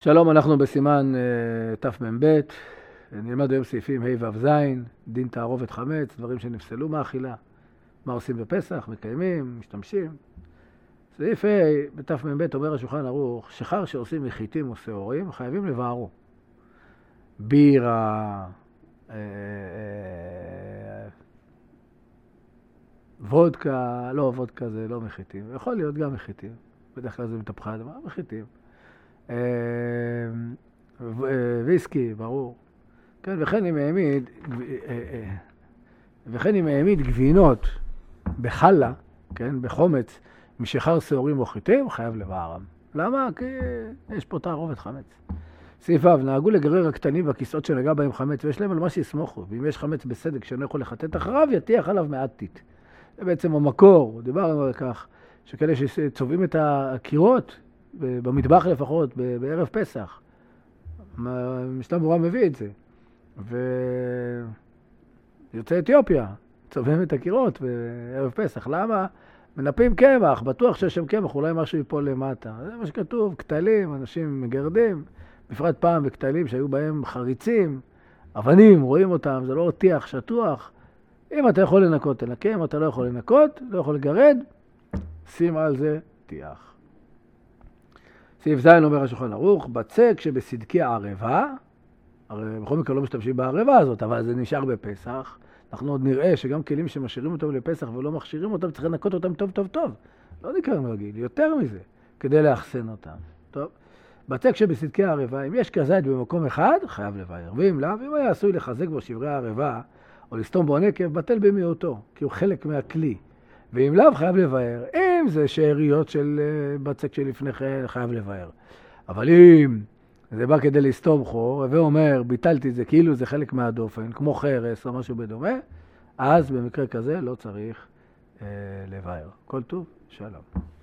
שלום, אנחנו בסימן תמ"ב, נלמד היום סעיפים ה' ו' ז', דין תערובת חמץ, דברים שנפסלו מאכילה, מה עושים בפסח, מקיימים, משתמשים. סעיף ה' בתמ"ב אומר השולחן ערוך, שחר שעושים מחיתים או שעורים חייבים לבערו. בירה, וודקה, לא, וודקה זה לא מחיתים, יכול להיות גם מחיתים, בדרך כלל זה מתהפכה הדבר, מחיתים. ויסקי, ברור. כן, וכן אם העמיד גבינות בחלה, כן, בחומץ, משחר שעורים או חיטים, חייב לבערם. למה? כי יש פה תערובת חמץ. סעיף ו' נהגו לגרר הקטנים והכיסאות שנגע בהם חמץ, ויש להם על מה שיסמוכו. ואם יש חמץ בסדק שאינו יכול לחטט אחריו, יתיח עליו מעט טיט. זה בעצם המקור, דיברנו על כך, שכאלה שצובעים את הקירות, במטבח לפחות, בערב פסח. משנה ברורה מביא את זה. ויוצאי אתיופיה צובעים את הקירות בערב פסח. למה? מנפים קמח, בטוח שיש שם קמח, אולי משהו ייפול למטה. זה מה שכתוב, קטלים, אנשים מגרדים, בפרט פעם בקטלים שהיו בהם חריצים, אבנים, רואים אותם, זה לא רתיח, שטוח. אם אתה יכול לנקות, תנקה, אם אתה לא יכול לנקות, לא יכול לגרד, שים על זה תיח. סעיף ז' אומר השולחן ערוך, בצק שבסדקי הערבה, הרי בכל מקרה לא משתמשים בערבה הזאת, אבל זה נשאר בפסח, אנחנו עוד נראה שגם כלים שמשאירים אותם לפסח ולא מכשירים אותם, צריך לנקות אותם טוב טוב טוב. לא נקראים רגיל, יותר מזה, כדי לאחסן אותם. טוב, בצק שבסדקי הערבה, אם יש כזית במקום אחד, חייב לבאר. ואם לא, אם היה עשוי לחזק בו שברי הערבה, או לסתום בו נקב, בטל במיעוטו, כי הוא חלק מהכלי. ואם לאו חייב לבאר, אם זה שאריות של בצק שלפני כן חייב לבאר. אבל אם זה בא כדי לסתום חור, ואומר, ביטלתי את זה כאילו זה חלק מהדופן, כמו חרס או משהו בדומה, אז במקרה כזה לא צריך לבאר. כל טוב, שלום.